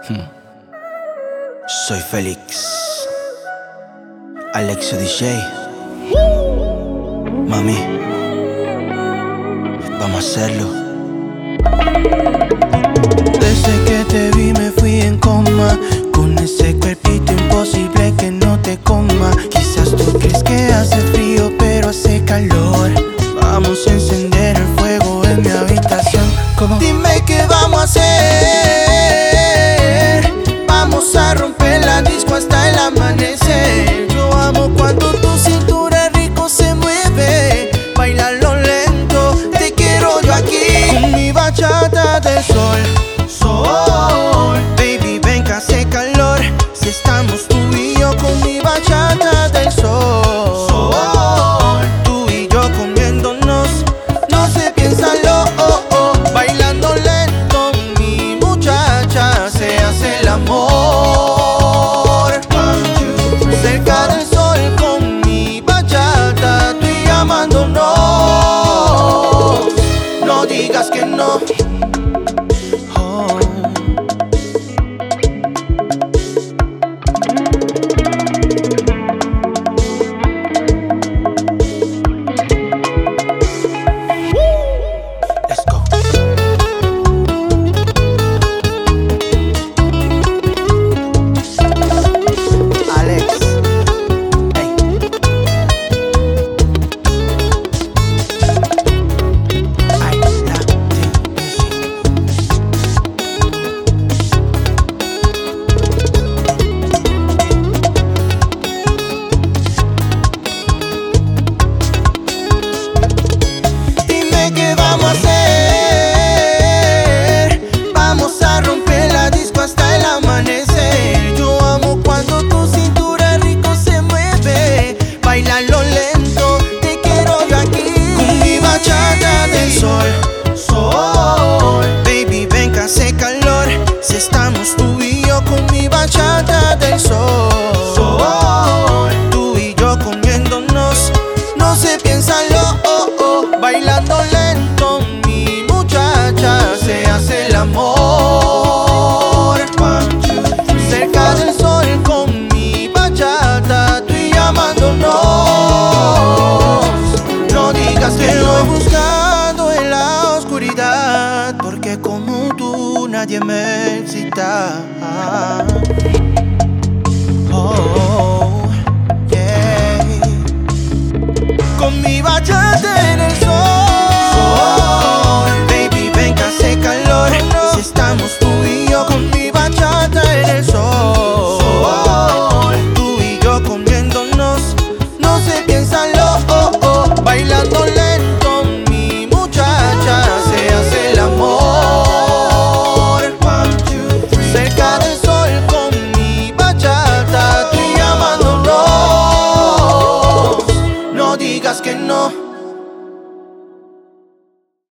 Soy Félix, Alexio DJ. Mami, vamos a hacerlo. Desde que te vi me fui en coma, con ese cuerpito imposible que no te coma. Quizás tú crees que hace frío, pero hace calor. Vamos a encender el fuego en mi habitación. ¿Cómo? Dime qué vamos a hacer. Vamos a romper la disco hasta el amanecer. Yo amo cuando tu cintura rico se mueve. Bailalo lento, te quiero yo aquí. Con mi bachata del sol. Baby, ven que hace calor. Si estamos tú y yo con mi bachata del sol. Tú y yo comiéndonos, no se piénsalo. Bailando lento, mi muchacha, se hace el amor. Cerca del sol con mi bachata, tú y amándonos. No digas que no. ¿Qué vamos a hacer? Vamos a romper la disco hasta el amanecer. Yo amo cuando tu cintura rico se mueve. Bailalo lento, te quiero yo aquí. Con mi bachata del sol. Baby, ven que hace calor. Si estamos tú y yo con mi bachata del sol. Tú y yo comiéndonos, no se piénsalo. Bailando lento, mi muchacha, se hace el amor. Cerca del sol con mi bachata, tú y amándonos. No digas que no he buscado en la oscuridad, porque como tú nadie me excita. Oh, yeah. Con mi bachata en el sol.